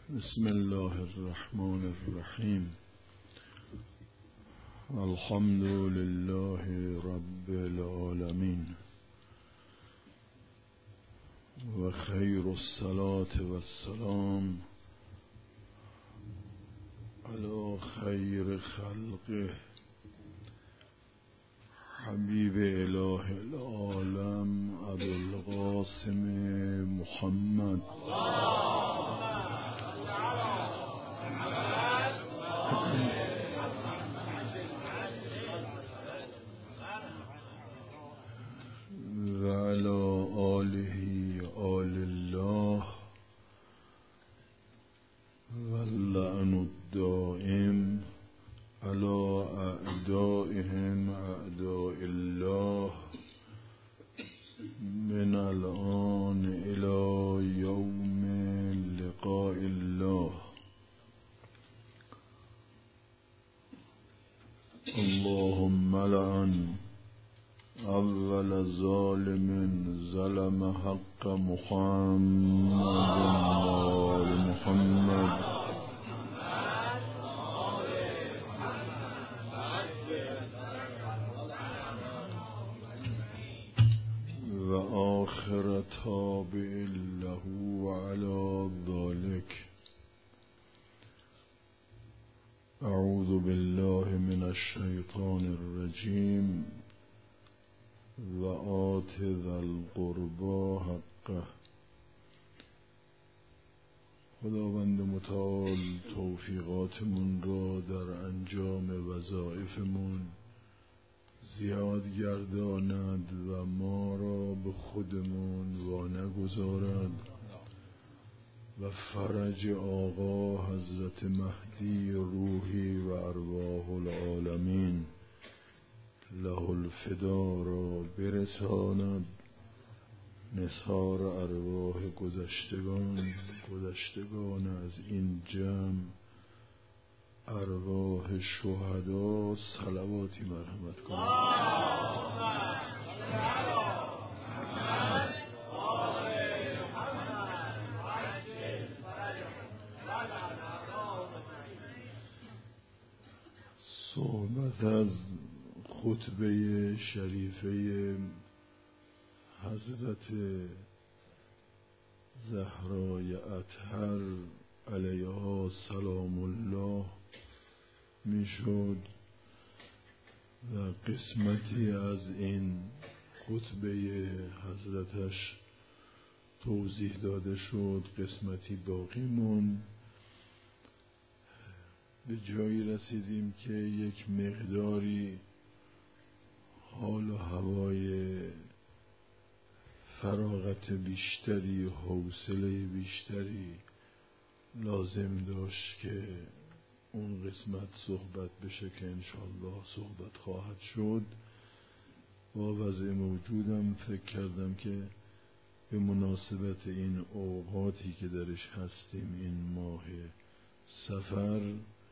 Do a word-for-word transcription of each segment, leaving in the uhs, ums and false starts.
بسم الله الرحمن الرحیم. الحمد لله رب العالمین و خیر الصلاة و السلام علی خیر خلقه حبیب اله العالم ابوالقاسم محمد و علی آله آل الله و اللعن الدائم علی اعدائهم اعداء الله من الآن الى یوم لقاء الله. اللهم لعن اول ظالم ظلم حق محمد و محمد و آخر تابع له على ذلك. اعوذ بالله من الشیطان الرجیم و آت ذا القربى حقه. خداوند متعال توفیقاتمون را در انجام وظایفمون زیاد گرداند و ما را به خودمون وا نگذارد و فرج آقا حضرت مهدی روحی و ارواح العالمین له الفدا را برساند. نثار ارواح گذشتگان گذشتگان از این جمع ارواح شهدا صلواتی مرحمت کنید. صحبت از خطبه شریفه حضرت زهرای اطهر علیها سلام الله میشد و قسمتی از این خطبه حضرتش توضیح داده شد، قسمتی باقی موند. به جایی رسیدیم که یک مقداری حال و هوای فراغت بیشتری، حوصله بیشتری لازم داشت که اون قسمت صحبت بشه که انشاءالله صحبت خواهد شد. با وضع موجودم فکر کردم که به مناسبت این اوقاتی که درش هستیم، این ماه صفر،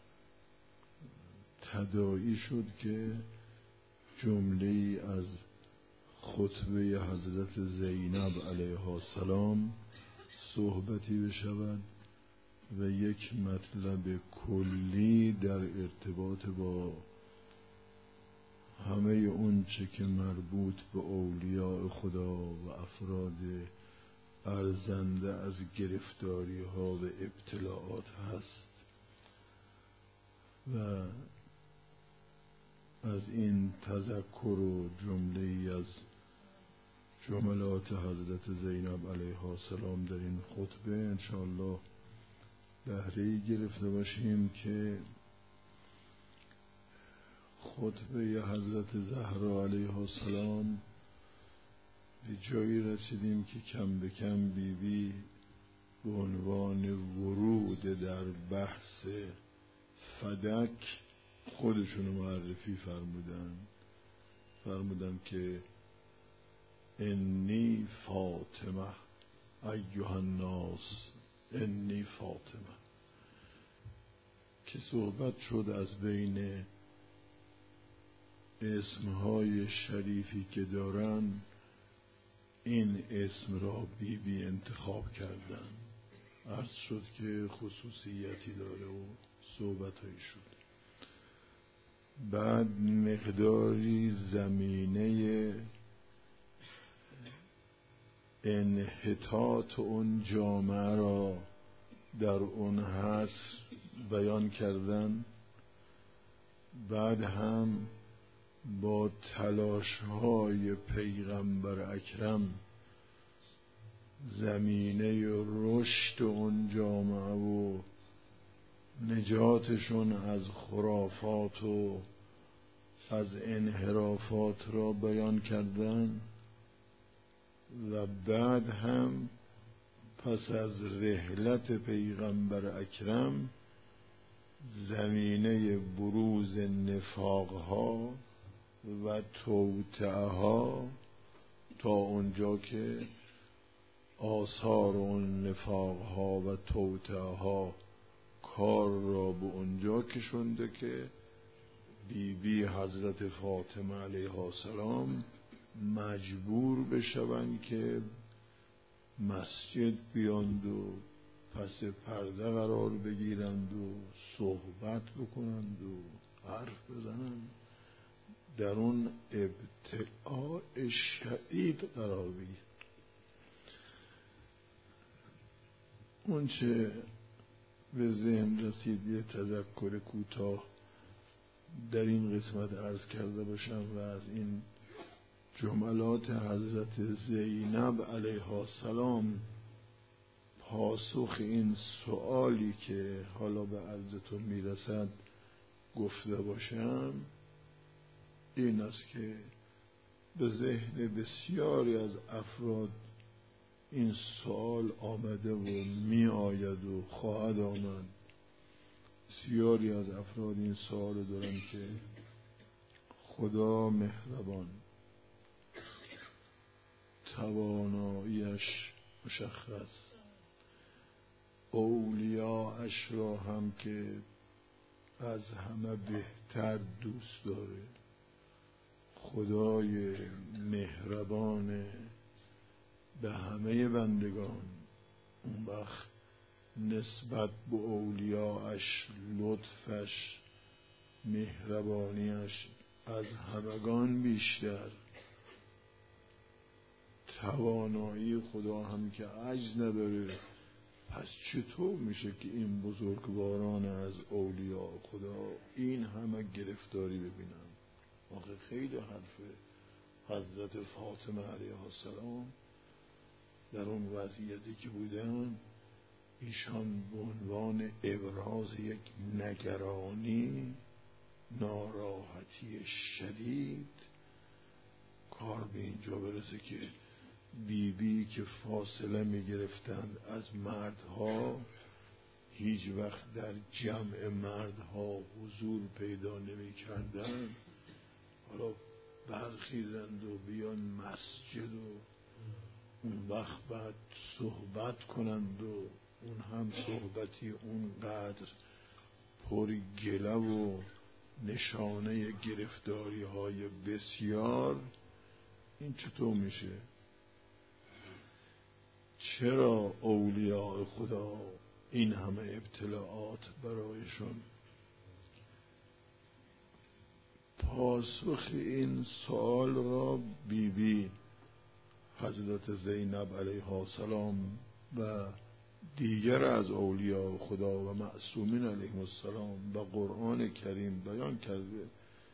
تداعی شد که جمله‌ای از خطبه حضرت زینب علیها السلام صحبتی بشود و یک مطلب کلی در ارتباط با همه اون چه که مربوط به اولیاء خدا و افراد ارزنده از گرفتاری ها و ابتلاعات هست و از این تذکر و جمله‌ای از جملات حضرت زینب علیها السلام در این خطبه انشاءالله بهره‌ای گرفته باشیم که خطبه حضرت زهرا علیها السلام به جایی رسیدیم که کم به کم بیبی به عنوان ورود در بحث فدک خودشونو معرفی فرمودن فرمودن که انی فاطمه ایها الناس انی فاطمه، که صحبت شد از بین اسمهای شریفی که دارن این اسم را بی بی انتخاب کردن عرض شد که خصوصیتی داره و صحبتایی شد. بعد مقداری زمینه انحطاط اون جامعه را در اون حصر بیان کردن. بعد هم با تلاش‌های پیغمبر اکرم زمینه رشد اون جامعه و نجاتشون از خرافات و از انحرافات را بیان کردن. و بعد هم پس از رحلت پیغمبر اکرم زمینه بروز نفاقها و توطئه‌ها تا اونجا که آثار اون نفاقها و توطئه‌ها کار را به اونجا کشونده که بی بی حضرت فاطمه علیها السلام مجبور بشوند که مسجد بیاند و پس پرده قرار بگیرند و صحبت بکنند و حرف بزنند، در اون ابتلاء شدید قرار بگیرند. اون چه به ذهن رسید یه تذکر کوتاه در این قسمت عرض کرده باشم و از این جملات حضرت زینب علیها السلام پاسخ این سوالی که حالا به عرضتون میرسد گفته باشم. این است که به ذهن بسیاری از افراد این سوال آمده و می آید و خواهد آمد. بسیاری از افراد این سوال دارن که خدا مهربان، تواناییش مشخص، اولیاءش را هم که از همه بهتر دوست داره، خدای مهربان به همه بندگان، اون وقت نسبت به اولیاءش لطفش مهربانیش از همگان بیشتر، توانایی خدا هم که عجز نداره. پس چطور میشه که این بزرگواران از اولیاء خدا این همه گرفتاری ببینن؟ آخه خیلی حرفه. حضرت فاطمه علیها السلام در اون وضعیتی که بودن، ایشان به عنوان ابراز یک نگرانی، ناراحتی شدید، کار به اینجا برسه که بی بی که فاصله می گرفتند از مردها، هیچ وقت در جمع مردها حضور پیدا نمی کردن، حالا برخیزند و بیان مسجد و اون وقت بعد صحبت کنند و اون هم صحبتی اونقدر پر گله و نشانه گرفتاری های بسیار. این چطور میشه؟ چرا اولیاء خدا این همه ابتلاعات برایشون؟ پاسخ این سوال را بی بی حضرت زینب علیها السلام و دیگر از اولیاء خدا و معصومین علیهم السلام به قرآن کریم بیان کرده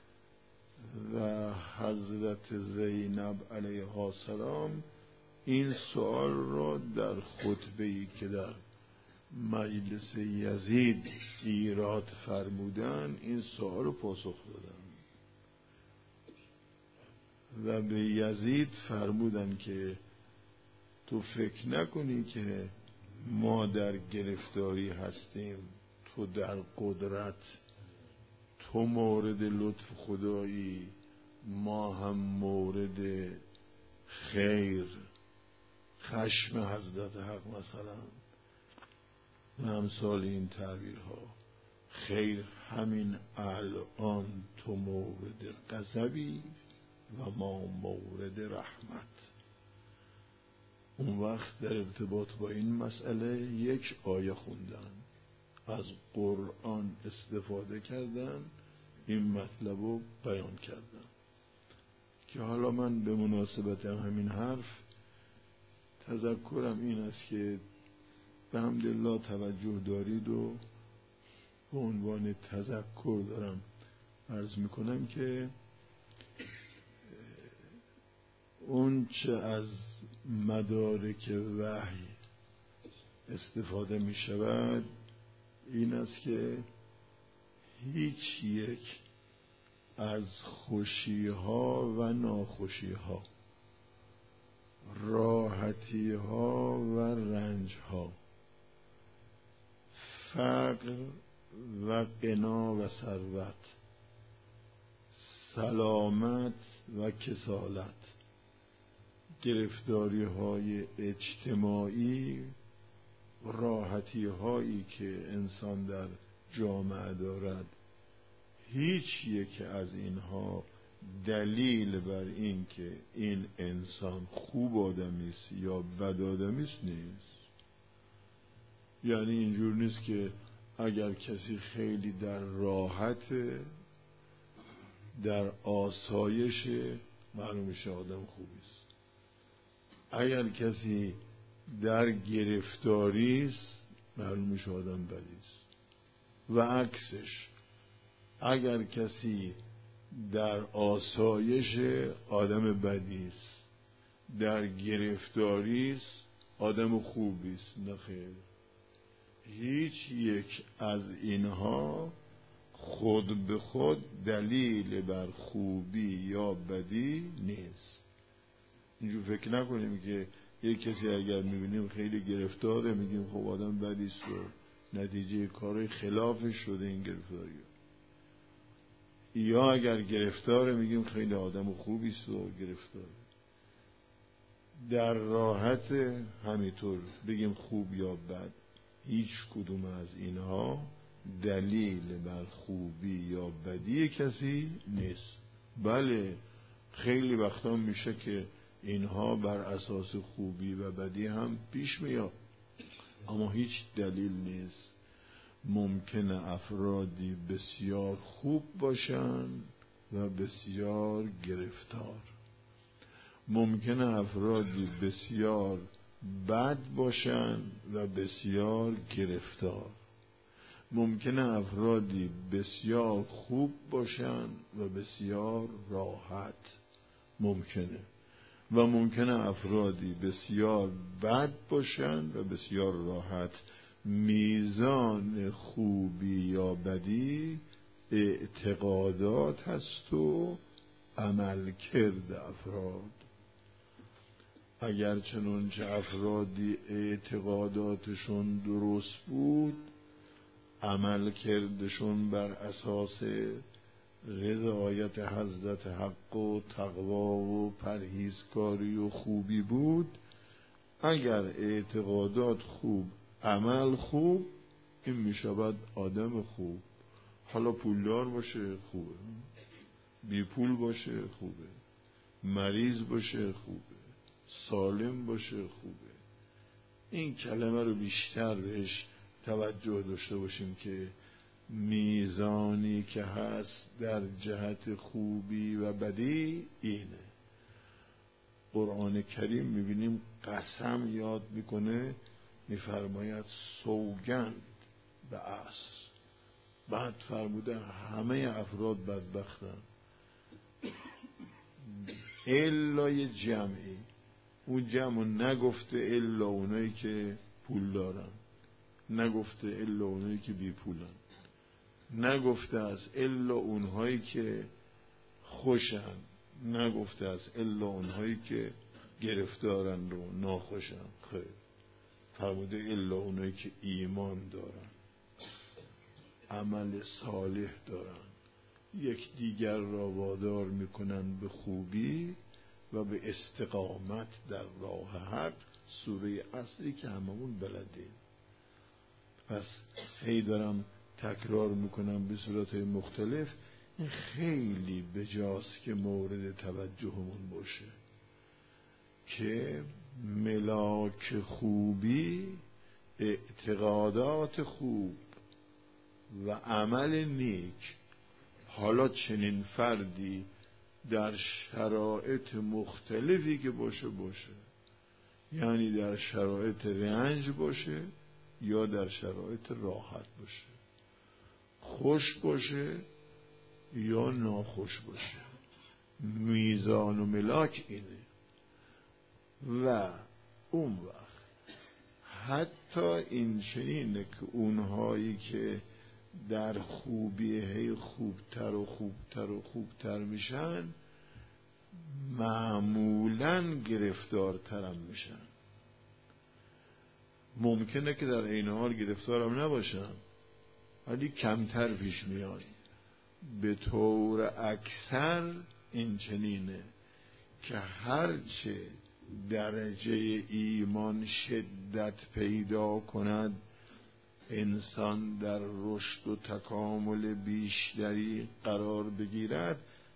و حضرت زینب علیها السلام این سوال را در خطبه‌ای که در مجلس یزید ایراد فرمودن این سوال رو پاسخ دادن و به یزید فرمودن که تو فکر نکنی که ما در گرفتاری هستیم، تو در قدرت، تو مورد لطف خدایی، ما هم مورد خیر، خشم حضرت حق مثلا و امثال این تعبیرها. خیر همین الان تو مورد غضبی و ما مورد رحمت. اون وقت در ارتباط با این مسئله یک آیه خوندن، از قرآن استفاده کردن، این مطلب رو بیان کردن. که حالا من به مناسبت همین حرف تذکرم این است که به حمدالله توجه دارید و به عنوان تذکر دارم عرض میکنم که اون چه از مدارک وحی استفاده می شود این است که هیچ یک از خوشی ها و ناخوشی ها، راحتی ها و رنج ها، فقر و غنا و ثروت، سلامت و کسالت، گرفتاری های اجتماعی، راحتی هایی که انسان در جامعه دارد، هیچ یک از اینها دلیل بر این که این انسان خوب آدمی است یا بد آدمی است نیست. یعنی اینجور نیست که اگر کسی خیلی در راحت، در آسایش، معلوم میشه آدم خوبی است. اگر کسی در گرفتاری است معلوم میشه آدم بدی است. و عکسش، اگر کسی در آسایش آدم بدی است، در گرفتاری است آدم خوبی است. نه خیر، هیچ یک از اینها خود به خود دلیل بر خوبی یا بدی نیست. اینجور فکر نکنیم که یک کسی اگر میبینیم خیلی گرفتاره میگیم خب آدم بدی است و نتیجه کارهای خلافش شده این گرفتاری، یا اگر گرفتاره میگیم خیلی آدم خوبی است و گرفتاره. در راحت همینطور بگیم خوب یا بد، هیچ کدوم از اینها دلیل بر خوبی یا بدی کسی نیست. بله خیلی وقتا میشه که اینها بر اساس خوبی و بدی هم پیش میاد، اما هیچ دلیل نیست. ممکنه افرادی بسیار خوب باشند و بسیار گرفتار، ممکنه افرادی بسیار بد باشند و بسیار گرفتار، ممکنه افرادی بسیار خوب باشند و بسیار راحت، ممکنه و ممکنه افرادی بسیار بد باشند و بسیار راحت. میزان خوبی یا بدی اعتقادات هست و عمل کرد افراد. اگر چنانچه افرادی اعتقاداتشون درست بود، عمل کردشون بر اساس رضایت حضرت حق و تقوا و پرهیزکاری و خوبی بود، اگر اعتقادات خوب، عمل خوب، این میشود آدم خوب. حالا پولدار باشه خوبه، بی پول باشه خوبه، مریض باشه خوبه، سالم باشه خوبه. این کلمه رو بیشتر بهش توجه داشته باشیم که میزانی که هست در جهت خوبی و بدی اینه. قرآن کریم میبینیم قسم یاد میکنه، میفرماید سوگند به عصر. بعد فرموده همه افراد بدبختن الا یه جمعی. اون جمع نگفته الا اونایی که پول دارن، نگفته الا اونایی که بی پولن، نگفته از الا اونهایی که خوشن، نگفته از الا اونهایی که گرفتارن و ناخوشن. خیر، فرموده الا اونایی که ایمان دارن، عمل صالح دارن، یک دیگر را وادار میکنن به خوبی و به استقامت در راه حق. سوره اصلی که هممون بلدیم. پس هی دارم تکرار میکنم به صورتهای مختلف. این خیلی بجاست که مورد توجهمون باشه که ملاک خوبی اعتقادات خوب و عمل نیک. حالا چنین فردی در شرایط مختلفی که باشه باشه، یعنی در شرایط رنج باشه یا در شرایط راحت باشه، خوش باشه یا ناخوش باشه، میزان و ملاک اینه. و اون وقت حتی این چنینه که اونهایی که در خوبی هی خوبتر و خوبتر و خوبتر میشن معمولاً گرفتارتر هم میشن. ممکنه که در این حال گرفتار هم نباشن ولی کمتر پیش میان. به طور اکثر این چنینه که هرچه درجه ایمان شدت پیدا کند، انسان در رشد و تکامل بیشتری قرار بگیرد،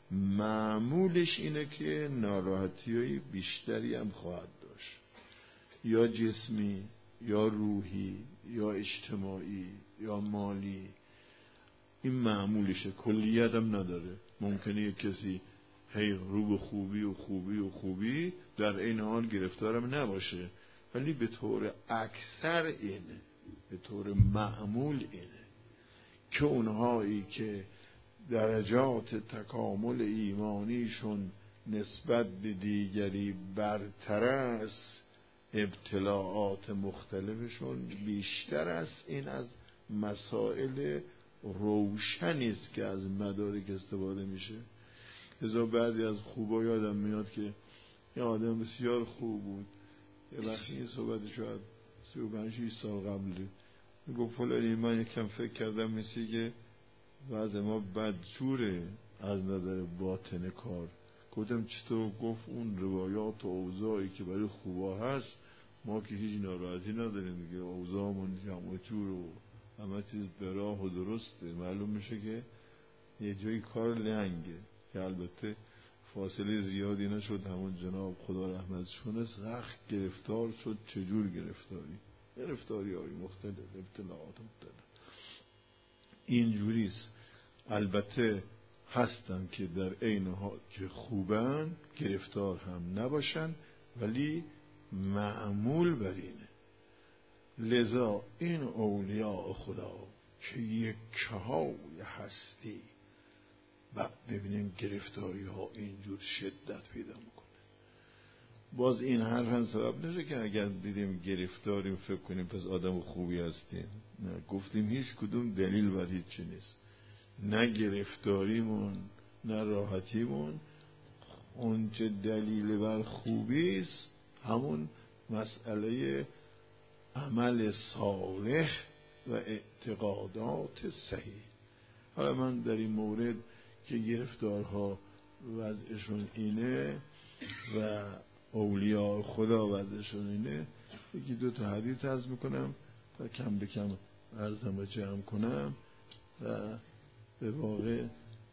معمولش اینه که ناراحتی‌های بیشتری هم خواهد داشت، یا جسمی یا روحی یا اجتماعی یا مالی. این معمولشه، کلیت هم نداره. ممکنه یک کسی هی رو به خوبی و خوبی و خوبی در این حال گرفتارم نباشه، ولی به طور اکثر اینه، به طور معمول اینه که اونهایی که درجات تکامل ایمانیشون نسبت به دیگری برتر است، ابتلاعات مختلفشون بیشتر است. این از مسائل روشنی است که از مدارک استفاده میشه. لذا بعضی از خوبا یادم میاد که یه آدم بسیار خوب بود، یه وقتی این صحبت شاید سی و پنج شیش سال قبله، میگفت فلانی من یکم فکر کردم مثل که وضع ما بدجوره از نظر باطن کار. گفتم چطور؟ گفت اون روایات و اوضاعی که برای خوبا هست ما که هیچ ناراحتی نداریم دیگه، اوضاعمون جمع جور و همه چیز به راه و درسته. معلوم میشه که یه جایی کار لنگه که البته فاصله زیادی نشد، همون جناب خدا رحمتشون است رخت گرفتار شد. چجور گرفتاری؟ گرفتاری های مختلف، ابتلاعات مختلف اینجوریست. البته هستن که در عین حال که خوبن گرفتار هم نباشن، ولی معمول بر اینه. لذا این اولیاء خدا که یک کهای هستی و ببینیم گرفتاری ها اینجور شدت پیدا میکنه. باز این حرف هم سبب نشه که اگر دیدیم گرفتاریم فکر کنیم پس آدم خوبی هستیم. نه، گفتیم هیچ کدوم دلیل بر هیچ چی نیست. نه گرفتاریمون نه راحتیمون. اون چه دلیل بر خوبی است همون مسئله عمل صالح و اعتقادات صحیح. حالا من در این مورد که گرفتارها وضعشون اینه و اولیاء خدا وضعشون اینه، یکی دو تا حدیث عرض میکنم تا کم به کم عرضم رو جمع کنم. و به واقع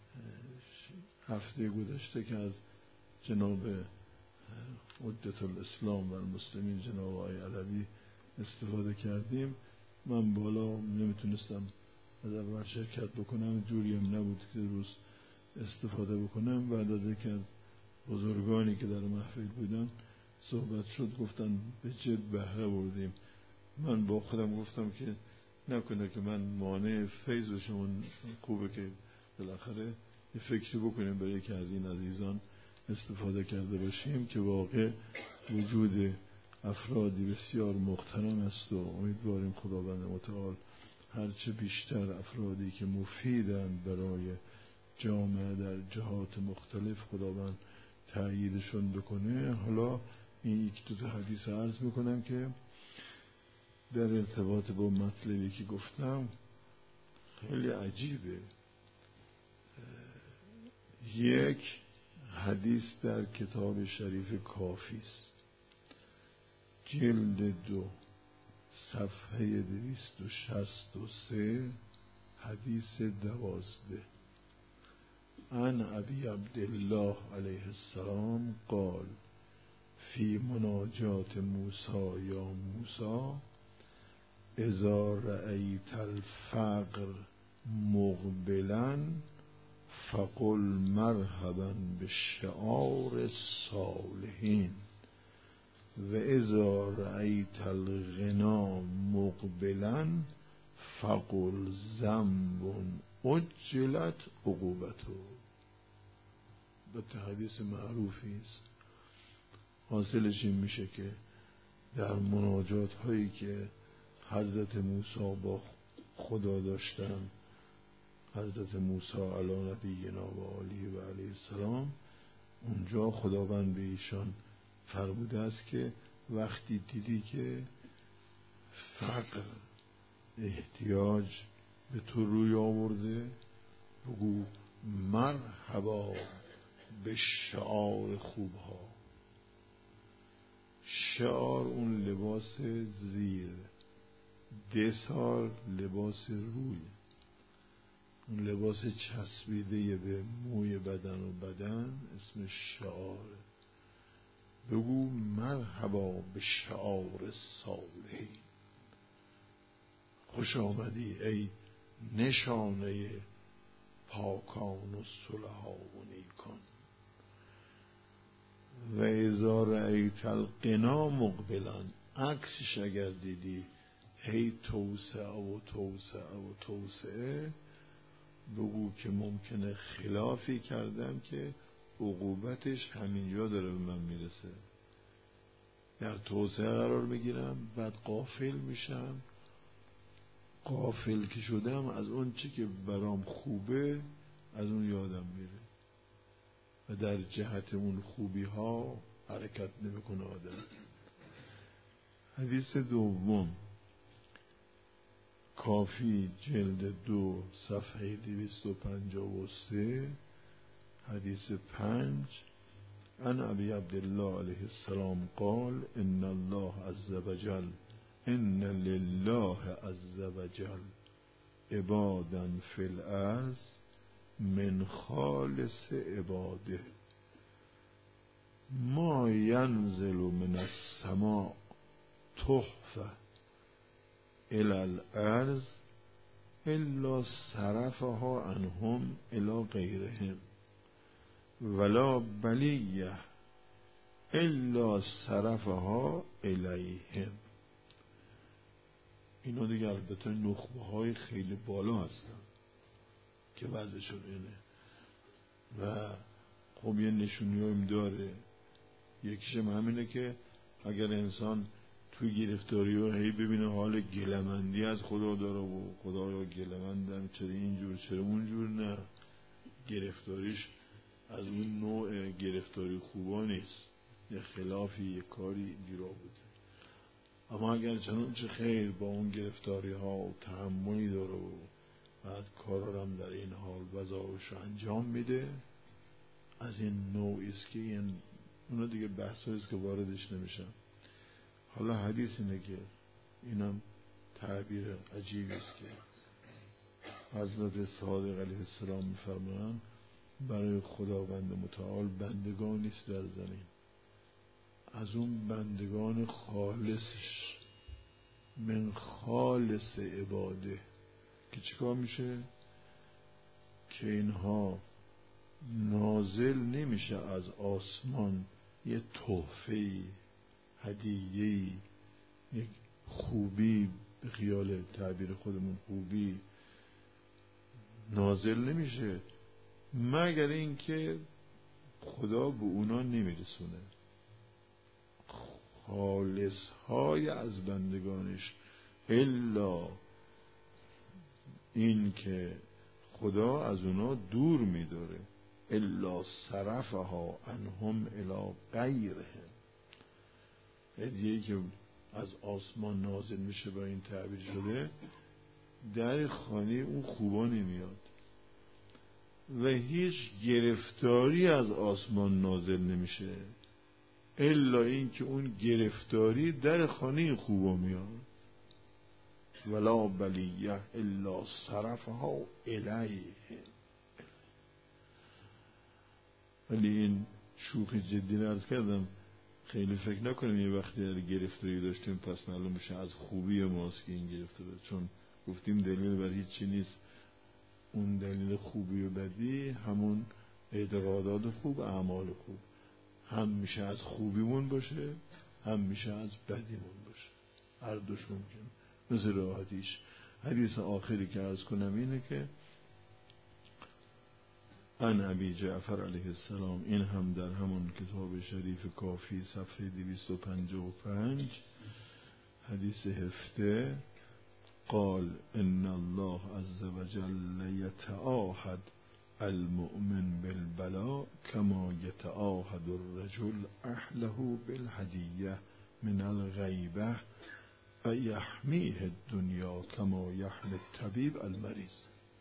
هفته گذشته که از جناب مدت الاسلام و المسلمین جناب آقای علوی استفاده کردیم، من بالا نمیتونستم از اول شرکت بکنم، جوری هم نبود که روز استفاده بکنم. بعد از اینکه از بزرگانی که در محفل بودن صحبت شد گفتن به جد بهره بردیم. من با خودم گفتم که نکنه که من مانع فیض شما. خوبه که بالاخره یه فکری بکنیم برای که از این عزیزان استفاده کرده باشیم که واقع وجود افرادی بسیار محترم است و امیدواریم خداوند متعال هرچه بیشتر افرادی که مفیدن برای جامعه در جهات مختلف خداوند تأییدشون بکنه. حالا این یک دو تا حدیث عرض میکنم که در ارتباط با مطلبی که گفتم خیلی عجیبه. یک حدیث در کتاب شریف کافی است، جلد دو صفحه دویست و شصت و سه، حدیث دوازده. عن ابی عبدالله علیه السلام قال فی مناجات موسی یا موسی اذا رأیت الفقر مقبلا فقل مرحبا بالشعار الصالحین و اذا رأیت الغنا مقبلا فقل ذنب عجلت عقوبته. به حدیث معروفی است. حاصلش این میشه که در مناجات هایی که حضرت موسی با خدا داشتن، حضرت موسی علی نبینا و آله و علیه السلام، اونجا خداوند به ایشان فرموده است که وقتی دیدی که فقر، احتیاج به تو روی آورده، بگو مرحبا به شعار خوبها. شعار اون لباس زیر، دسار لباس روی، اون لباس چسبیده به موی بدن و بدن اسم شعاره. بگو مرحبا به شعار صالحین. خوش آمدی ای نشانه پاکان و صلحا و نیکان. و اذا رأیت الغنا مقبلا، عکسش اگر دیدی هی توسعه و توسعه و توسعه، بگو که ممکنه خلافی کردم که عقوبتش همینجا داره به من میرسه. در توسعه قرار میگیرم، بعد غافل میشم. غافل که شدم از اون چی که برام خوبه از اون یادم میره و در جهت اون خوبی ها حرکت نمیکنه آدم. حدیث دوم، کافی جلد دو صفحه دویست و پنجاه و سه، حدیث پنج، عن ابی عبدالله علیه السلام قال ان الله عز وجل ان لله عز وجل عبادا فی الارض من خالص عباده ما ینزل من السماء تحفه الی الارض الا صرفها عنهم الی غیرهم ولا بلیه الا صرفها الیهم. اینا دیگه البته نخبه های خیلی بالا هستن که وضعشون اینه و خب یه نشونی هایم داره. یکیشم همینه که اگر انسان توی گرفتاری ها هی ببینه حال گلمندی از خدا داره و خدا یا گلمندم چرا اینجور چرا اونجور، نه، گرفتاریش از اون نوع گرفتاری خوبا نیست، یه خلافی یه کاری گیرا بوده. اما اگر چنانچه خیر با اون گرفتاری ها و تحملی داره و بعد کارا هم در این حال وظایفش رو انجام میده، از این نوعی است که این اونا دیگه بحثایی است که واردش نمیشم. حالا حدیث اینه که اینم تعبیر عجیبی است که حضرت صادق علیه السلام میفرمایند برای خداوند متعال بندگانی است در زمین، از اون بندگان خالصش، من خالص عباده، که چیکار میشه؟ که اینها نازل نمیشه از آسمان یه تحفه‌ای، هدیه‌ای، یک خوبی، به خیال تعبیر خودمون خوبی نازل نمیشه مگر اینکه خدا به اونا نمیرسونه. خالص های از بندگانش، الا این که خدا از اونا دور میداره، الا صرفها عنهم الی غیرهم. هدیه‌ای که از آسمان نازل میشه با این تعبیر شده در خانه اون خوبا نمیاد و هیچ گرفتاری از آسمان نازل نمیشه الا این که اون گرفتاری در خانه خوبا میاد. ولا بلیه الا صرفها الیه. ولی این شوخی جدی عرض کردم، خیلی فکر نکنیم یه وقتی گرفتاری داشتیم پس معلوم میشه از خوبی ماست که این گرفتاری، چون گفتیم دلیل بر هیچ چی نیست. اون دلیل خوبی و بدی همون اعتقادات خوب، اعمال خوب، هم میشه از خوبیمون باشه هم میشه از بدیمون باشه، هر دوش ممکن. مثل راحتیش حدیث آخری که عرض کنم اینه که ان ابی جعفر علیه السلام، این هم در همون کتاب شریف کافی صفحه دویست و پنجاه و پنج حدیث هفته، قال ان الله عز وجل یتعاهد المؤمن بالبلاء كما يتعاهد الرجل أهله بالهدية من الغيبة فيحميه الدنيا كما يحمي الطبيب المريض.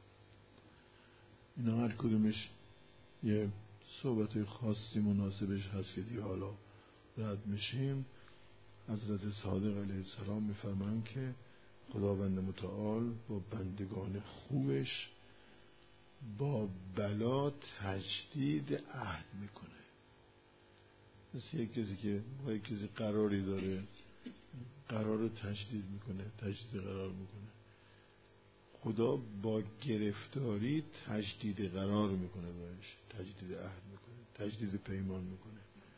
اینا هر کدومش یه صحبت خاصی مناسبش هست که دیگه حالا رد میشیم. حضرت صادق علیه السلام میفرمان که خداوند متعال با بندگان خوبش با بلا تجدید عهد میکنه. مثل یک کسی که با یک کسی قراری داره، قرار رو تجدید میکنه، تجدید قرار میکنه. خدا با گرفتاری تجدید قرار میکنه، باش تجدید عهد میکنه، تجدید پیمان میکنه.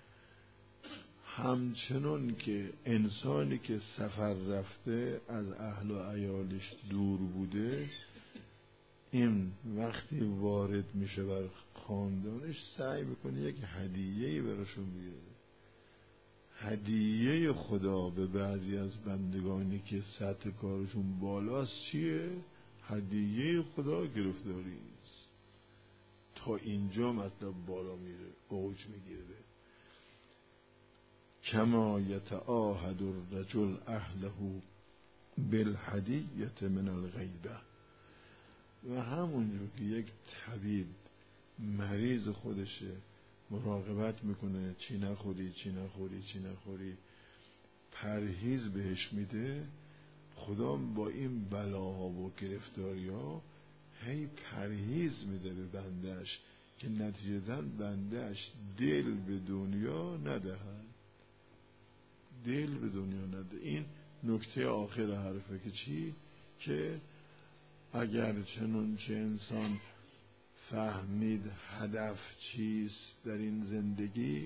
همچنان که انسانی که سفر رفته از اهل و عیالش دور بوده، این وقتی وارد میشه بر خاندانش سعی میکنه یک هدیه‌ای براشون بیاره. هدیه خدا به بعضی از بندگانی که سطح کارشون بالاست چیه؟ هدیه خدا گرفتاری است. تا اینجا مطلب بالا میره، اوج میگیره. کما یتعاهد الرجل اهله بالهدیة من الغیبة. و همونجور که یک طبیب مریض خودشه مراقبت میکنه چی نخوری چی نخوری چی نخوری، پرهیز بهش میده، خدا با این بلاها و گرفتاری ها هی پرهیز میده به بندش که نتیجتاً بندش دل به دنیا ندهد، دل به دنیا نده. این نکته آخر حرفه که چی؟ که اگر چنانچه انسان فهمید هدف چیست در این زندگی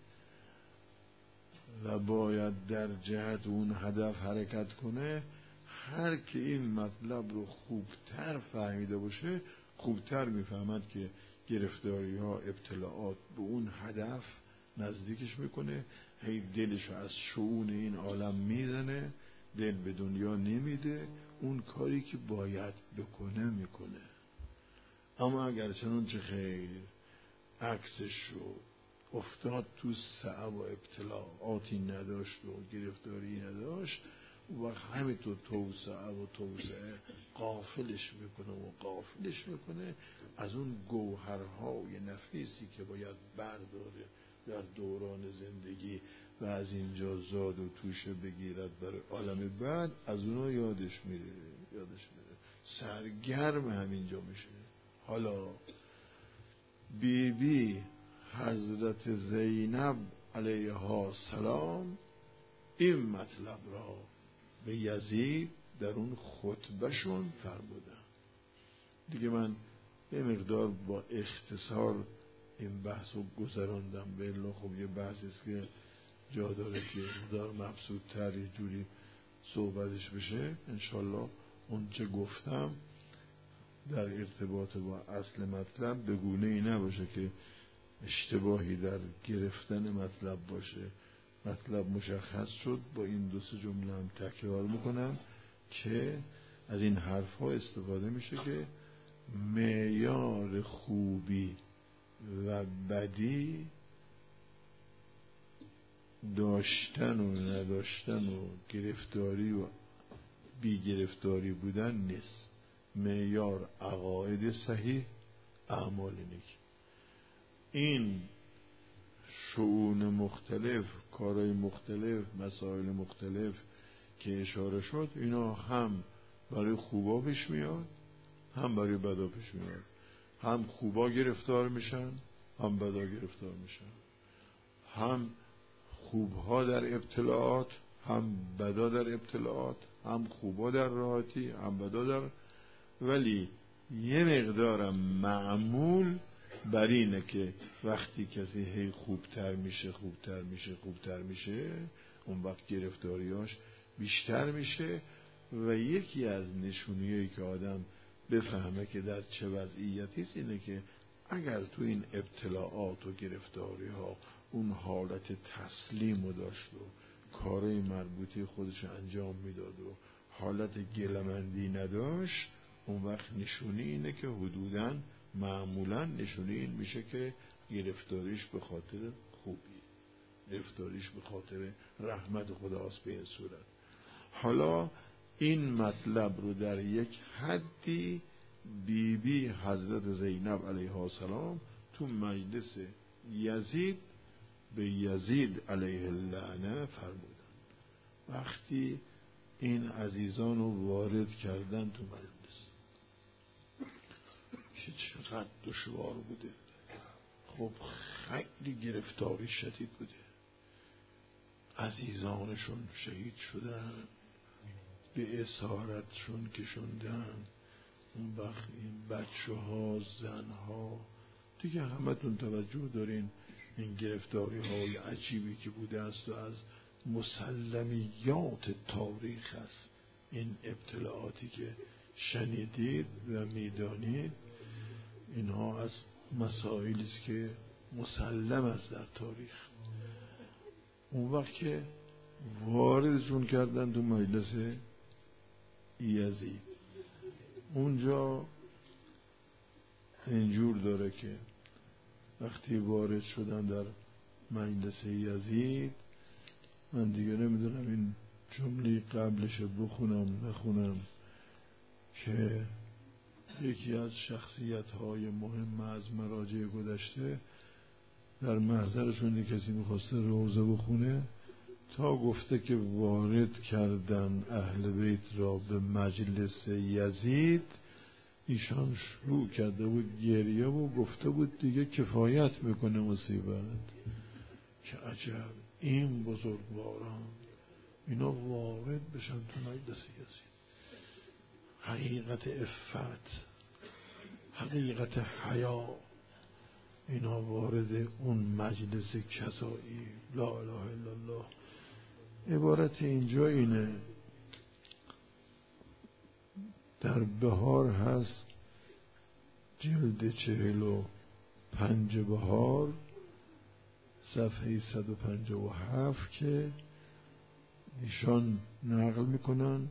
و باید در جهت اون هدف حرکت کنه، هر که این مطلب رو خوبتر فهمیده باشه خوبتر میفهمد که گرفتاری ها، ابتلاعات به اون هدف نزدیکش میکنه، هی دلش از شؤون این عالم میزنه، دل به دنیا نمیده، اون کاری که باید بکنه میکنه. اما اگر چنانچه خیر عکسش شد، افتاد تو صعب و ابتلاعاتی نداشت و گرفتاری نداشت، و همینطور توسعه و توسعه غافلش میکنه و غافلش میکنه از اون گوهرهای نفیسی که باید برداره در دوران زندگی و از اینجا زاد و توشه بگیرد برای عالم بعد، از اونا یادش میره یادش میره سرگرم همینجا میشه. حالا بی بی حضرت زینب علیها السلام این مطلب را به یزید در اون خطبهشون فرمودن. دیگه من یه مقدار با اختصار این بحث رو گذراندم، به الا خب یه بحثی است که جا داره که مقدار مبسوط تر یه جوری صحبتش بشه. انشالله اون چه گفتم در ارتباط با اصل مطلب به گونه ای نباشه که اشتباهی در گرفتن مطلب باشه. مطلب مشخص شد، با این دو سه جمله هم تکرار میکنم که از این حرف ها استفاده میشه که معیار خوبی و بدی داشتن و نداشتن و گرفتاری و بی گرفتاری بودن نیست. معیار عقاید صحیح، اعمال نیک. این شؤون مختلف، کارهای مختلف، مسائل مختلف که اشاره شد، اینا هم برای خوبا پیش میاد هم برای بدا پیش میاد. هم خوبا گرفتار میشن هم بدا گرفتار میشن. هم خوبها در ابتلاعات، هم بدا در ابتلاعات، هم خوبها در راحتی، هم بدا در، ولی یه مقدارم معمول بر اینه که وقتی کسی هی خوبتر میشه خوبتر میشه خوبتر میشه اون وقت گرفتاریاش بیشتر میشه. و یکی از نشونیایی که آدم بفهمه که در چه وضعیتی است اینه که اگر تو این ابتلاعات و گرفتاری ها اون حالت تسلیم رو داشت و کارهای مربوطی خودش انجام میداد و حالت گلمندی نداشت، اون وقت نشونی اینه که حدوداً معمولاً نشونی این میشه که گرفتاریش به خاطر خوبی، گرفتاریش به خاطر رحمت خداست به این صورت. حالا این مطلب رو در یک حدی بی بی حضرت زینب علیها السلام تو مجلس یزید به یزید علیه اللعنه فرمودن. وقتی این عزیزان رو وارد کردن تو مجلس که چقدر دشوار بوده، خب خیلی گرفتاری شدید بوده، عزیزانشون شهید شدن، به اسارتشون کشوندن، اون وقت این بچه ها زن ها دیگه همتون توجه دارین این گرفتاری های عجیبی که بوده است و از مسلمیات تاریخ است این ابتلاعاتی که شنیدید و میدانید، اینها از مسائلی است که مسلم است در تاریخ. اون وقت که واردشون کردن تو مجلس یزید، اونجا اینجور داره که وقتی وارد شدن در مجلس یزید، من دیگه نمیدونم این جمله قبلش بخونم نخونم، که یکی از شخصیت های مهم از مراجع گذشته در محضرشون کسی میخواسته روزه بخونه، تا گفته که وارد کردن اهل بیت را به مجلس یزید، ایشان شروع کرده بود گریه و گفته بود دیگه کفایت میکنه مصیبت، که عجب این بزرگواران اینا وارد بشن تو مجلس یزید، حقیقت عفت، حقیقت حیا، اینا وارد اون مجلس کسایی. لا اله الا الله. عبارت اینجا اینه، در بهار هست جلد چهل و پنج بهار صفحه صد و پنجاه و هفت که ایشان نقل میکنن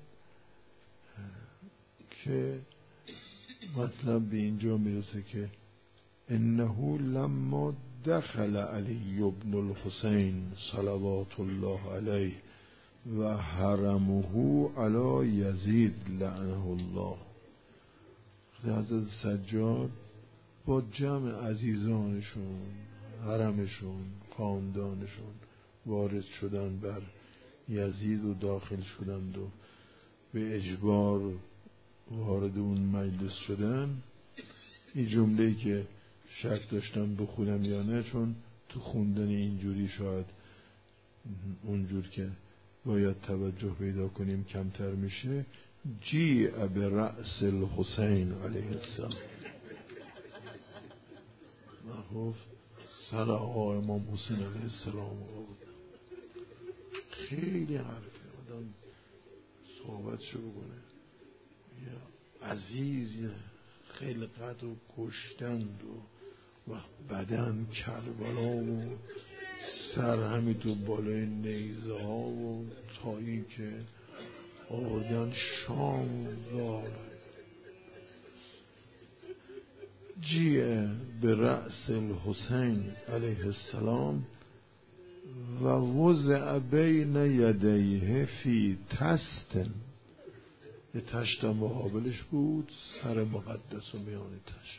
که مطلب به اینجا میرسه که انه لما دخل علی ابن الحسین صلوات الله علیه و حرمه علی یزید لعنه الله، حضرت سجاد با جمع عزیزانشون، حرمشون، خاندانشون وارد شدن بر یزید و داخل شدند و به اجبار وارد اون مجلس شدن. این جمله‌ای که شک داشتم بخونم یا نه، چون تو خوندن اینجوری شاید اونجور که باید توجه پیدا کنیم کمتر میشه. جیع برأس الحسین علیه السلام، محفوظ سر آقا امام حسین علیه السلام بود. خیلی حرفه آدم صحبت شروع کنه، عزیز خلقت و کشتند و و بدن کربلا و سر همی تو بالای نیزه ها و تا این که آوردن شام و جیه به رأس الحسین علیه السلام و وضع بین یدیه فی تستن، یه تشت مقابلش بود، سر مقدس و میان تشت.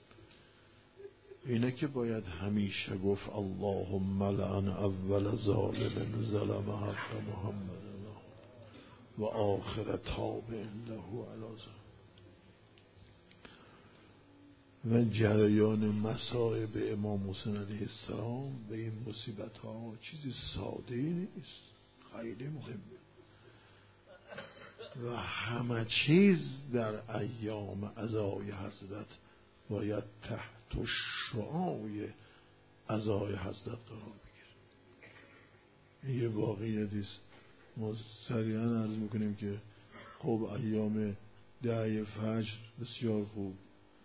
اینه که باید همیشه گفت اللهم لعن اول ظالم ظلم حق محمد و آخر تابع له علی ظلم. و جریان مصائب امام حسین علیه السلام و این مصیبت ها چیزی ساده نیست، خیلی مهمه و همه چیز در ایام عزای حضرت باید تحت شعاع عزای حضرت قرار بگیره. یه واقعیتی است. ما سریعا عرض میکنیم که خب ایام دعی فجر بسیار خوب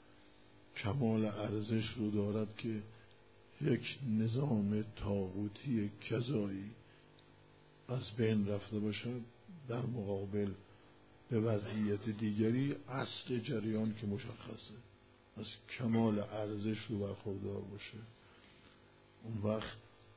کمال ارزش رو دارد که یک نظام طاغوتی کذایی از بین رفته باشد، در مقابل به وضعیت دیگری اصل جریان که مشخصه از کمال ارزش رو برخوردار باشه. اون وقت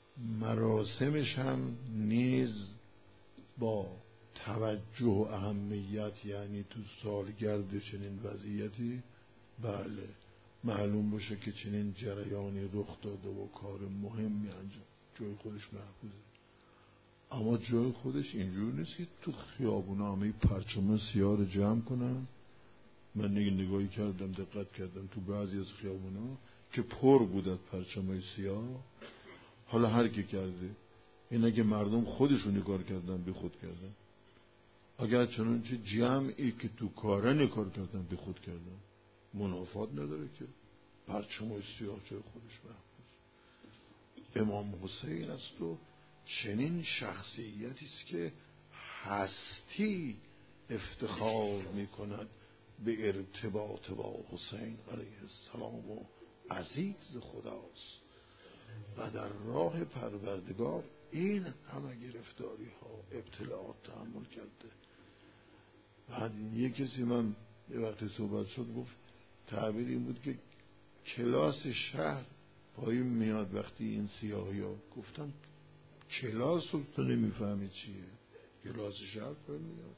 مراسمش هم نیز با توجه و اهمیت، یعنی تو سالگرد چنین وضعیتی بله معلوم باشه که چنین جریانی رخ داده و کار مهمی انجام جای خودش محفوظه. اما جای خودش اینجور نیست که تو خیابونا همه پرچم سیاه رو جمع کنن. من نگه نگاهی کردم، دقت کردم تو بعضی از خیابونا که پر بود از پرچمای سیاه. حالا هر کی کرده این، اگه مردم خودشون کار کردن به خود کردن، اگر چنانچه جمعی که تو کارن کار کردن به خود کردن، منافات نداره که پرچمای سیاه جای خودش محفوظ. امام حسین است و چنین شخصیتی است که هستی افتخار می کند به ارتباط با حسین علیه السلام و عزیز خداست و در راه پروردگار این همه گرفتاری ها ابتلاعات تحمل کرده. بعد یه کسی، من یه وقتی صحبت شد گفت تعبیر این بود که کلاس شهر پایین میاد وقتی این سیاهی ها. گفتم کلاس رو تو نمیفهمی چیه؟ کلاس شهر پایین میاد.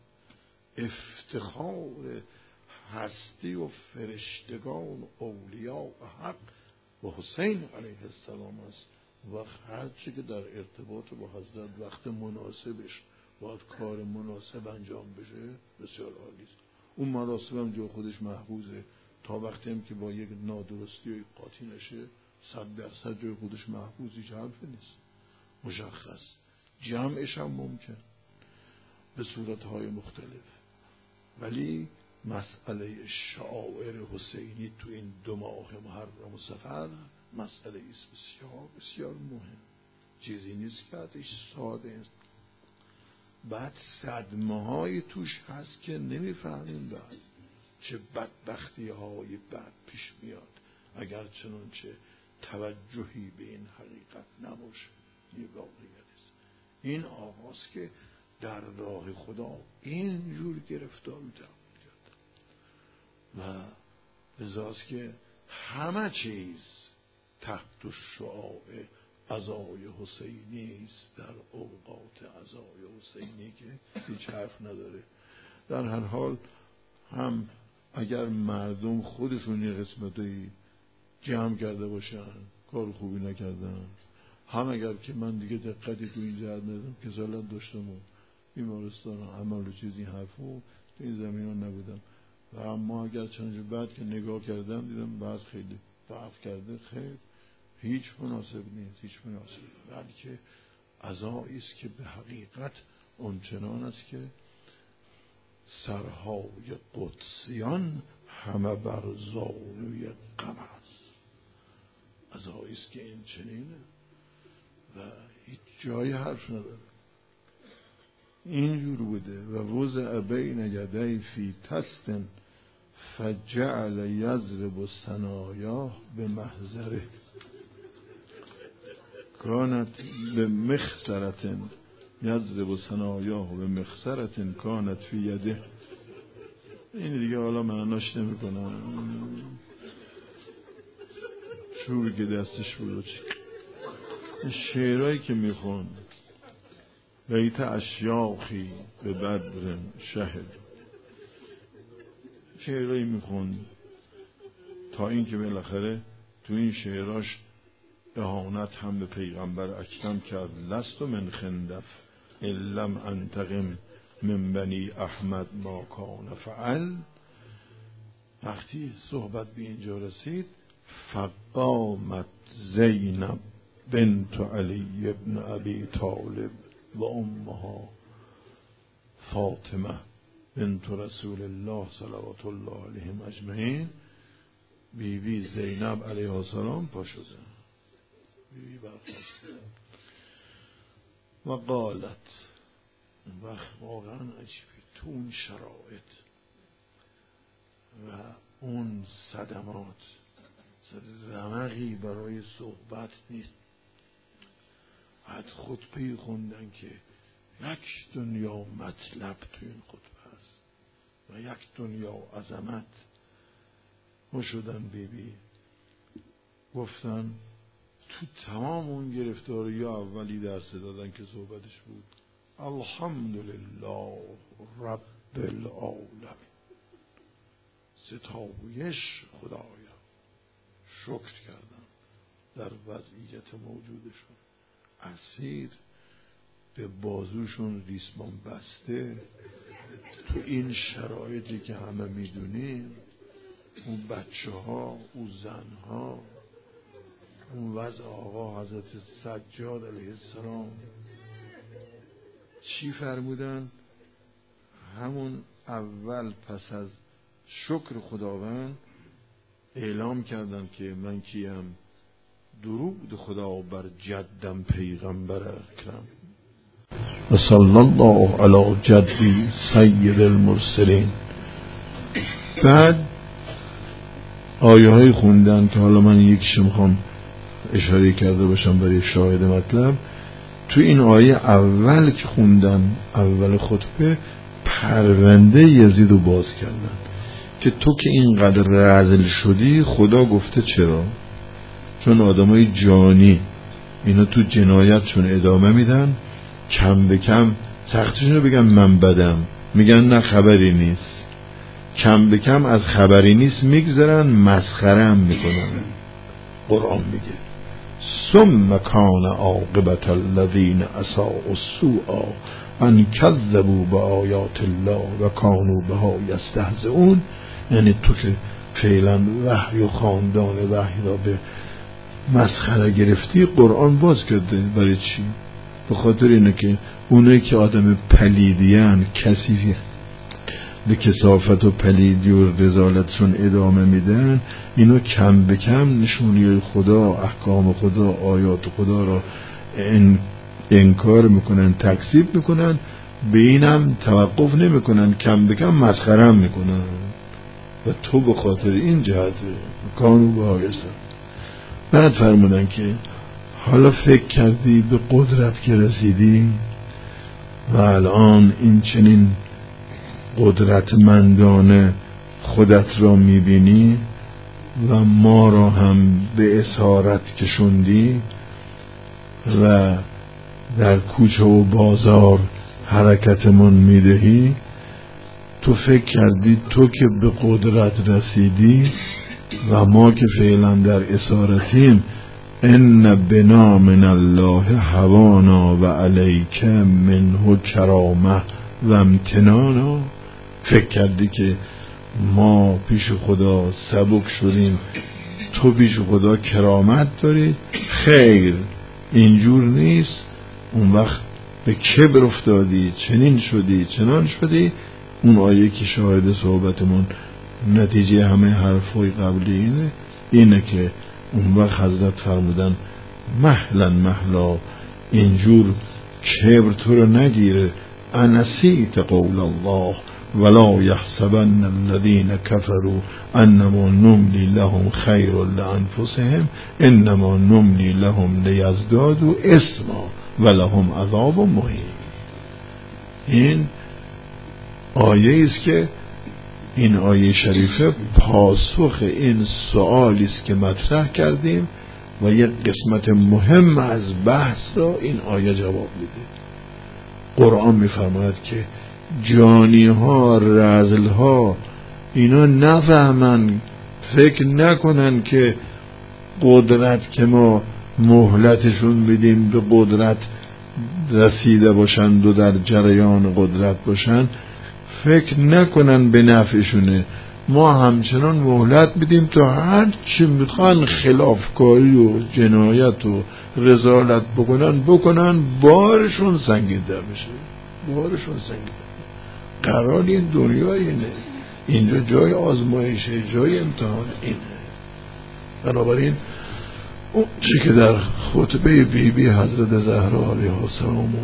افتخار هستی و فرشتگان و اولیاء و حق و حسین علیه السلام است. وقت هرچی که در ارتباط با حضرت وقت مناسبش باید کار مناسب انجام بشه بسیار عالی است. اون مراسم هم جا خودش محفوظه تا وقتی هم که با یک نادرستی قاطی نشه صد درصد جای خودش محفوظ، هیچ حرفی نیست، مشخص. جمعش هم ممکن به صورتهای مختلف، ولی مسئله شعائر حسینی تو این دو ماه محرم و صفر مسئله است بسیار بسیار مهم. چیزی نیست که ازش ساده است. بعد صدمه های توش هست که نمیفهمیم بعد چه بدبختی های بعد پیش میاد اگر چنانچه توجهی به این حقیقت نباشه. این واقعیت است. این آغاز که در راه خدا اینجور گرفتاری تحمل کرد و لذاست که همه چیز تحت شعاع عزای حسینی است. در اوقات عزای حسینی که هیچ حرف نداره. در هر حال هم اگر مردم خودشون یه قسمتی جمع کرده باشن کار خوبی نکردن، هم اگر که من دیگه دقتی تو این جهت ندارم که کسالت داشتم و بیمارستان عمل و چیزی حرفو تو این زمین ها نبودم و اما اگر چند بعد که نگاه کردم دیدم بعض خیلی فرق کرده، خیر هیچ مناسب نیست، هیچ مناسب، بلکه عزایی است که به حقیقت اونچنان است که سرهای قدسیان همه بر زانوی غم است. عزایی است که این چنینه و هیچ جای حرف نداره. اینجور بوده و وضع بین یدی فی تستن فجعل یضرب ثنایاه به محضره کانت به مخسرت یضرب ثنایاه به مخسرت کانت فی یده. این دیگه حالا معناش نمی کنم، چوبی که دستش بود. شعرهایی که میخون بیت اشیاخی به بدر شهد، شعرهایی میخون تا این که بالاخره تو این شعراش اهانت هم به پیغمبر اکرم کرد. لست من خندف لم انتقم من بنی احمد ما کان فعل. وقتی صحبت به اینجا رسید، فقامت زینب بنت علی ابن ابی طالب و امها فاطمه بنت رسول الله صلوات الله علیهم اجمعین. بی بی زینب علیه السلام پا شده، بی بی برخواسته و قالت. اون وقت واقعا عجیبه تو اون شرایط و اون صدمات رمقی برای صحبت نیست. بعد خطبه خوندن که یک دنیا مطلب تو این خطبه است و یک دنیا عظمت. ما شدن بی بی گفتن تو تمام اون گرفتاری اولی درس دادن که صحبتش بود الحمدلله رب العالمین، ستایش خدایا، شکر کردن در وضعیت موجودشون، اسیر به بازوشون ریسمان بسته تو این شرایطی که همه میدونیم، اون بچه ها، اون زن ها، اون وضع آقا حضرت سجاد علیه السلام چی فرمودن؟ همون اول پس از شکر خداوند اعلام کردن که من کیم؟ درود خدا بر جدم پیغمبر اکرم و صلی الله علی جدی سید المرسلین. بعد آیه های خوندن که حالا من یکیش میخوام اشاره کرده باشم برای شاهد مطلب. تو این آیه اول که خوندن، اول خطبه، پرونده یزید رو باز کردن که تو که اینقدر رذل شدی، خدا گفته چرا؟ چون آدمای جانی اینا تو جنایتشون ادامه میدن، کم به کم سختشون رو بگن من بدم، میگن نه خبری نیست، کم به کم از خبری نیست میگذرن، مسخره هم میکنن. قرآن میگه ثم کان عاقبت الذین اساءوا السوء ان کذبوا بآیات الله و کانوا بها یستهزئون. یعنی تو که فعلا وحی و خاندان وحی را به مسخره گرفتی، قرآن باز کرده. برای چی؟ به خاطر اینه که اونایی که آدم پلیدیان، کثیفی، به کثافت و پلیدی و رذالتشون ادامه میدن، اینو کم به کم نشونی خدا، احکام خدا، آیات خدا را انکار میکنن، تکذیب میکنن، به اینم توقف نمیکنن، کم به کم مسخره هم میکنن. و تو به خاطر این جهت کانو به آیسته. بعد فرمودن که حالا فکر کردی به قدرت که رسیدی و الان این چنین قدرتمندانه خودت را میبینی و ما را هم به اسارت کشوندی و در کوچه و بازار حرکتمون میدهی. تو فکر کردی تو که به قدرت رسیدی و ما که فعلا در اسارتیم، ان بنا من الله هوانا و علیک منه کرامه و امتنانا. فکر کردی که ما پیش خدا سبک شدیم، تو پیش خدا کرامت داری؟ خیر، اینجور نیست. اون وقت به کبر افتادی، چنین شدی، چنان شدی. اون آیه که شاهد صحبتمون، نتیجه همه حرفای قبلی اینه اینه که اون وقت حضرت فرمودن مهلا مهلا، اینجور کبر تو رو نگیره. انسیت قول الله ولا یحسبن الذین کفروا انما نملی لهم خیر لانفسهم انما نملی لهم لیزدادوا اثما ولهم عذاب مهین. این آیه است که این آیه شریفه پاسخ این سؤالی است که مطرح کردیم و یک قسمت مهم از بحث را این آیه جواب میده. قرآن میفرماید که جانی ها، رذل ها، اینا نفهمن، فکر نکنن که قدرت که ما مهلتشون بدیم به قدرت رسیده باشند و در جریان قدرت باشند، فکر نکنن به نفعشونه. ما همچنان مهلت میدیم تا هر چی میخوان خلافکاری و جنایت و رذالت بکنن بکنن بارشون سنگین‌تر بشه، بارشون سنگین‌تر. قرار این دنیا اینه، اینجا جای آزمایشه، جای امتحان اینه. بنابراین اون چی که در خطبه بی بی حضرت زهرا علیها السلام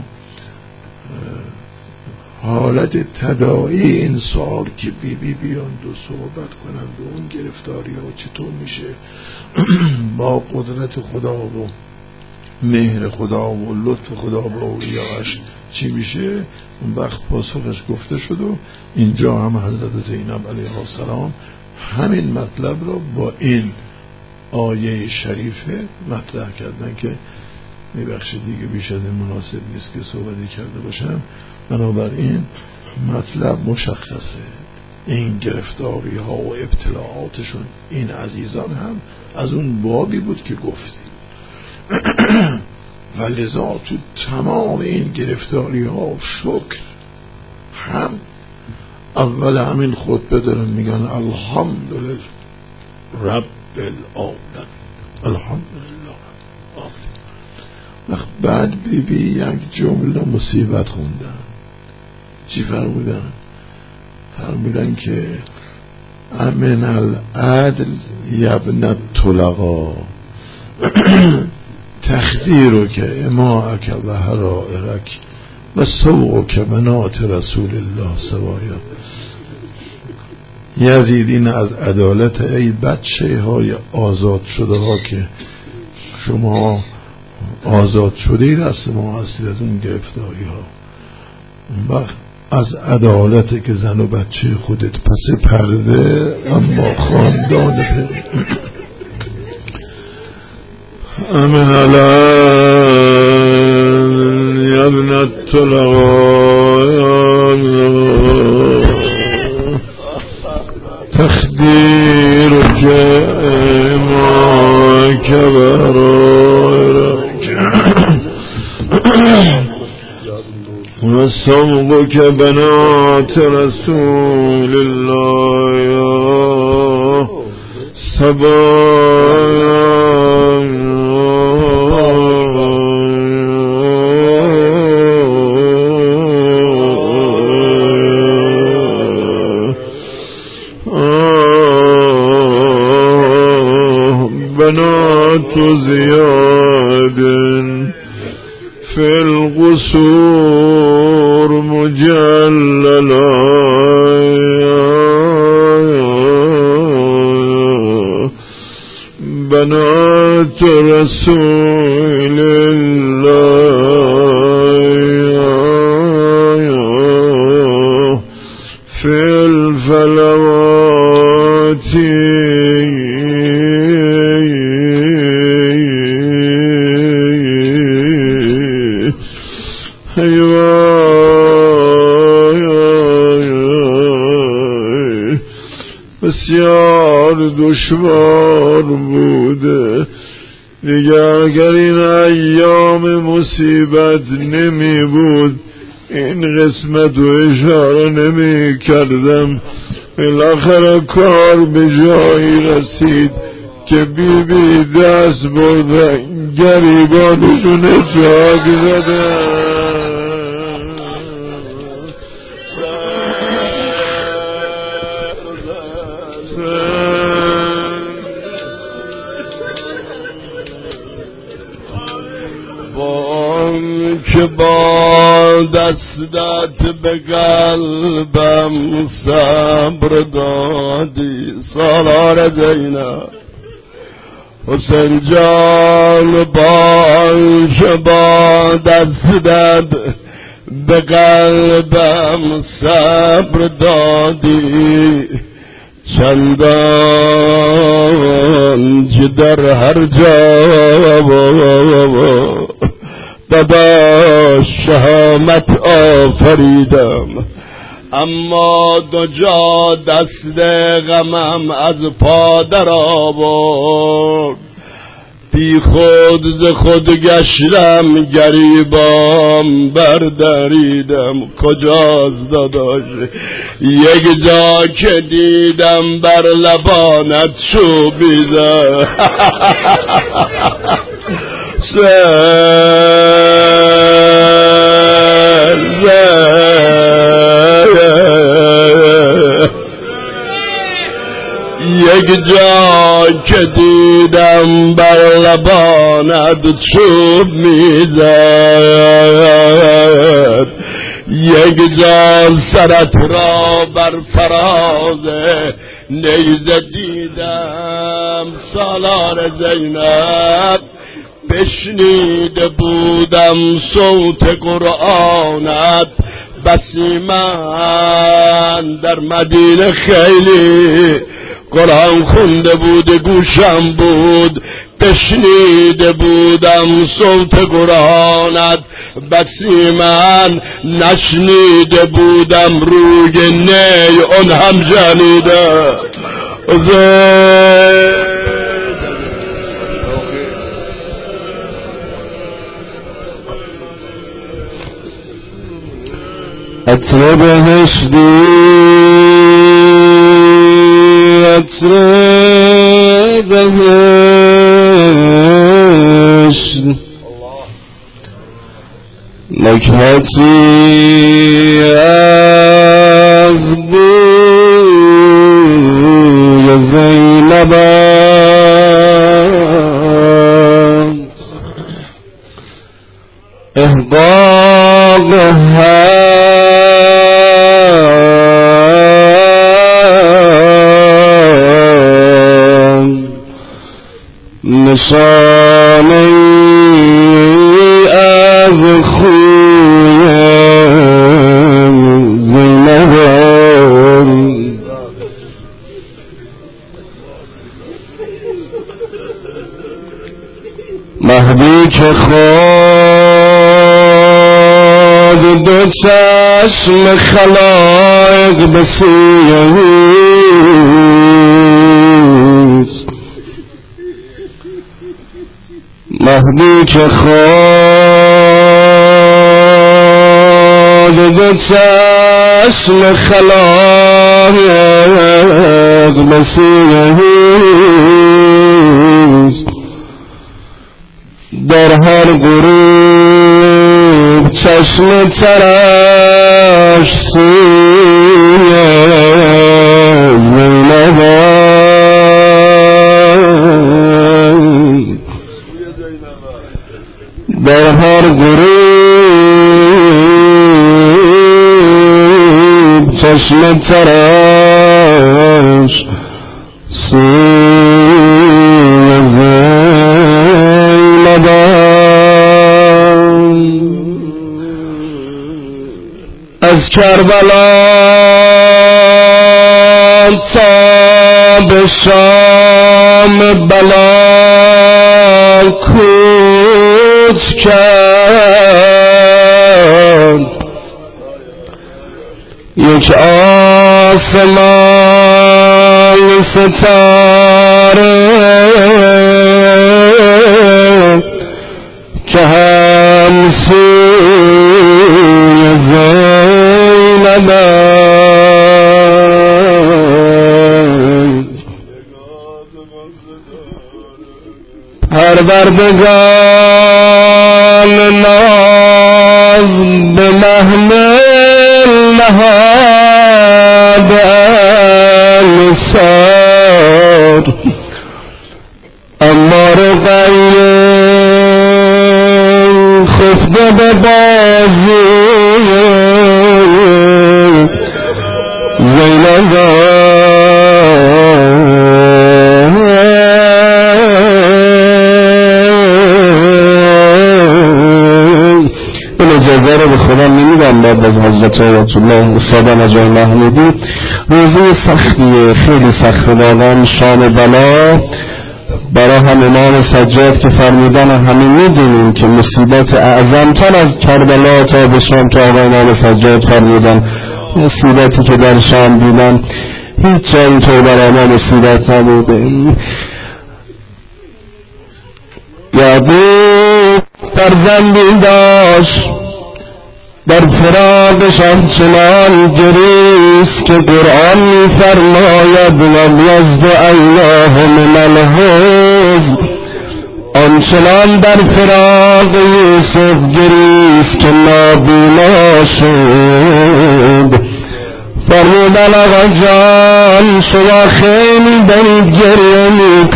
حالت تداعی این سال که بی بی بیاند و صحبت کنند و اون گرفتاری ها چطور میشه با قدرت خدا و مهر خدا و لطف خدا به اولیاش چی میشه، اون وقت پاسخش گفته شد. و اینجا هم حضرت زینب علیها السلام همین مطلب رو با این آیه شریفه مطرح کردن که میبخشید دیگه بیش از این مناسب نیست که صحبتی کرده باشم. بنابراین مطلب مشخصه، این گرفتاری ها و ابتلاعاتشون این عزیزان هم از اون بابی بود که گفتی و لذا تو تمام این گرفتاری ها و شکر هم اول همین خطبه دارن میگن الحمدلله رب العالمین، الحمدلله رب العالمین. بعد بی بی یک جمله مصیبت خوندن. چی فرمودن؟ فرمودن که امن العدل یبن طلقا تخدیرو که اماعک و حرائرک و سوقو که بنات رسول الله سوایا. یزید این از عدالت ای بچه های آزاد شده ها که شما آزاد شده ای دست ما هستید از اون گرفتاری ها. اون وقت از عدالت که زن و بچه خودت پس پرده اما خاندان پر امن الان یبنت طلقان تخدیر جمع کبرارک و سوق که بنات رسول الله سبا بنات زياد في القصور مجللا بنات رسول الله في الفلوات بسیار دشوار بوده دیگر. اگر این ایام مصیبت نمی بود این قسمت رو اشاره نمی کردم. بالاخره کار به جایی رسید که بی بی دست بردن گریبانشون چاک زدن. که با دستت به قلبم صبر دادی سالار زینب حسین جان، باش با دستت به قلبم صبر دادی چندان که در هر جا دادا شهامت آفریدم، اما دو جا دست غمم از پا در آورد. بی خود ز خود گشتم گریبام بردریدم. کجاست داداش یک جا که دیدم بر لبانت چوبیده یک جا که دیدم بر لبانت چوب میزد، یک جا سرت را بر فراز نیزه دیدم. سالار زینب بشنیده بودم صوت قرآنت، بسی من در مدینه خیلی قرآن خونده بود، گوشم بود بشنیده بودم صوت قرآنت، بسی من نشنیده بودم روی نی اون هم جنیده. عطر بهشتی عطر بهشت نکهتی از بوی زینب احبابها نشانه از خوی زینب مهدی که خود دو چشم خلایق به سوی اوست، مهدی که خود دو چشم خلایق به سوی اوست، در هر غروب چشم ترش سوی زینب، در هر غروب چشم ترش سوی زینب. از کربلا تا به شام بلا کوچ کرد، یک آسمان ستاره که هم سوی زینب پروردگان ناز به محمل نهاد انصار، اما رقیه خفته به بازی زینب. اجازه رو به خدا نمیدم بعد از حضرت آیت الله استاد نجای محمودی. روزی سختیه، خیلی سخت واقعا، شام بلا برای هم امام سجاد که فرمودن همه میدونیم که مصیبت اعظمتر از کربلا تا به شام که آقا امام سجاد فرمودن مصیبتی که در شام دیدن هیچ جایی تو برای ما مصیبت نبوده. یعقوب فرزندی داشت در فراقش آنچنان گریست که قرآن می‌فرماید لم یزد الله من الحزن، آنچنان در فراق یوسف گریست که نابینا شد. فرمودن آقا جان شما خیلی دارید گریه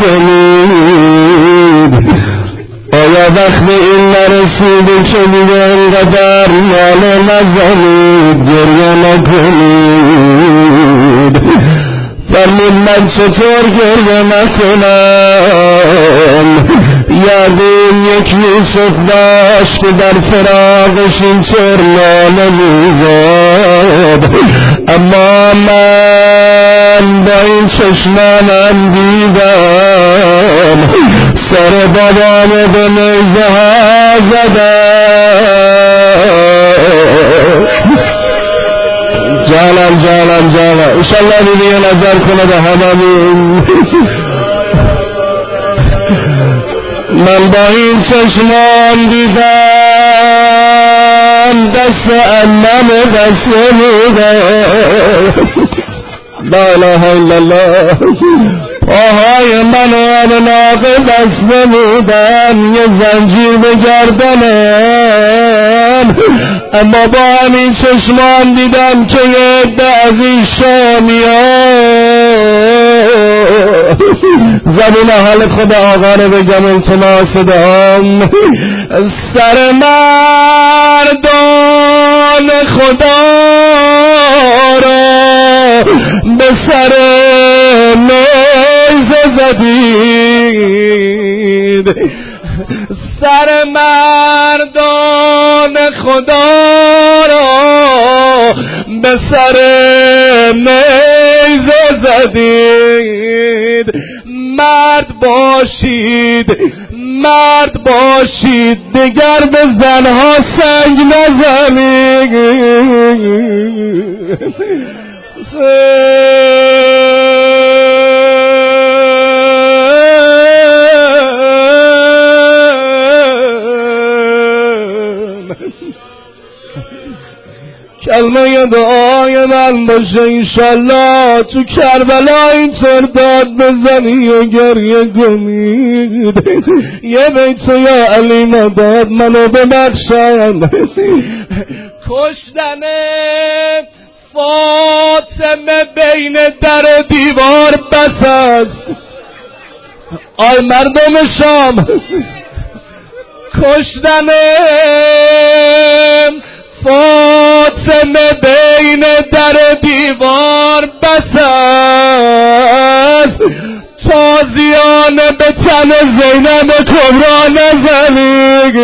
میکنید، آیا وقت این نرسیده که دیگه اینقدر ناله نزنید گریه نکنید؟ فرمود من چطور گریه نکنم؟ یادم یک یوسف داشت که در فراقش اینطور ناله میزد، اما من با این چشمانم دیدم سر بابام به نیزه ها زدم. جانم جانم جانم انشالله دیگه نظر کنه به هممون. من با این چشمان دیدم دست امم دست بودم، لا اله الا الله، پاهای من عناق دست بودم، یه زنجیر به گردنم، اما با همین چشمان دیدم که یه عده از این شامیان زبون حال خدا آقا رو بگم التماس دام، سر مردان خدا را به سر نیزه زدید، سر مردان خدا را به سر نیزه زدید. مرد باشید مرد باشید دیگر به زنها سنگ نزنید. کلمه دعای من باشه انشالله تو کربلا اینطور داد بزنی و گریه کنید، یه بیت یا علی مدد منو ببخشن. کشتن فاطمه بین در دیوار بس است، آی مردم شام، کشتن فاطمه بین در دیوار بس است، تازیانه به تن زینب کبرا نزنید.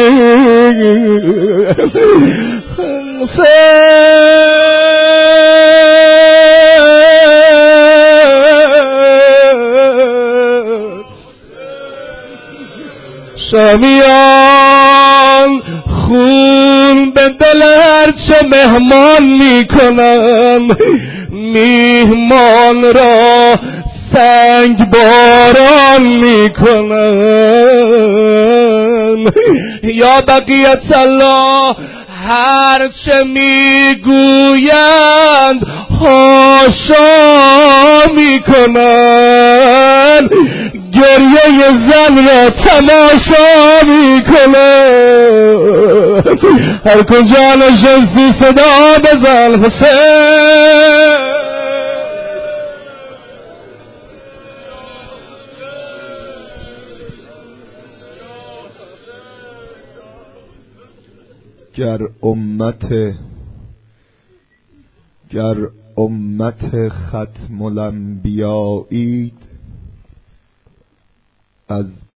شامیان خون به دل هرچه مهمان میکنن، میهمان را سنگ باران میکنن. یا بقیت الله هرچه میگویند حاشا میکنن، گریه زن را تماشا میکنن. هر کجا نشستی صدا بزن حسین. گر امت گر امت ختم الانبیایید، از